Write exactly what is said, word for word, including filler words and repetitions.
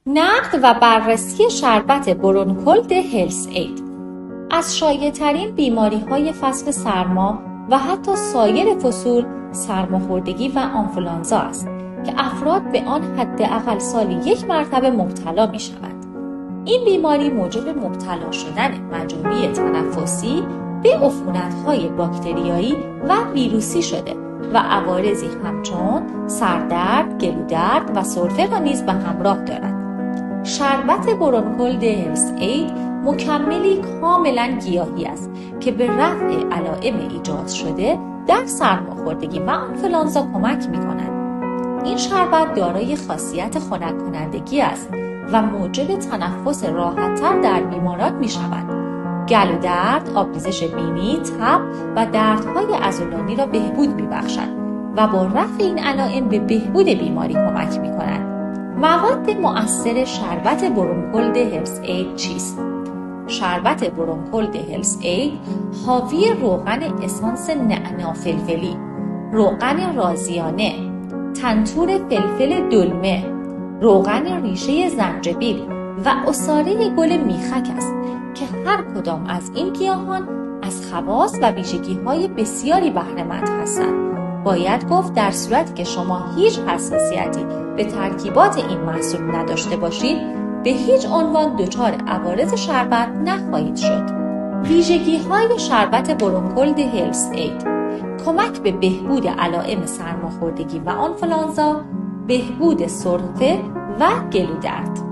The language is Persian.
نقد و بررسی شربت برونکولد هلس اید. از شایع‌ترین بیماری‌های فصل سرما و حتی سایر فصول سرماخوردگی و آنفولانزا است که افراد به آن حداقل سالی یک مرتبه مبتلا می‌شوند. این بیماری موجب مبتلا شدن مجاری تنفسی به عفونت‌های باکتریایی و ویروسی شده و عوارضی همچون سردرد، گلودرد و سرفه را نیز به همراه دارد. شربت برونکولد هلس اید مکملی کاملا گیاهی است که به رفع علائم ایجاد شده در سرماخوردگی و آنفولانزا کمک می‌کند. این شربت دارای خاصیت خنک کنندگی است و موجب تنفس راحت‌تر در بیماران می‌شود. گلودرد، آبریزش بینی، تب و دردهای عضلانی را بهبود می‌بخشد و با رفع این علائم به بهبود بیماری کمک می‌کند. مواد مؤثر شربت برونکولد هلس اید چیست؟ شربت برونکولد هلس اید حاوی روغن اسانس نعنا فلفلی، روغن رازیانه، تنتور فلفل دلمه، روغن ریشه زنجبیل و عصاره گل میخک است که هر کدام از این گیاهان از خواص و ویژگی‌های بسیاری بهره‌مند هستند. باید گفت در صورتی که شما هیچ حساسیتی به ترکیبات این محصول نداشته باشید، به هیچ عنوان دچار عوارض شربت نخواهید شد. ویژگی‌های شربت برونکولد هلس اید: کمک به بهبود علائم سرماخوردگی و آنفولانزا، بهبود سرفه و گلودرد.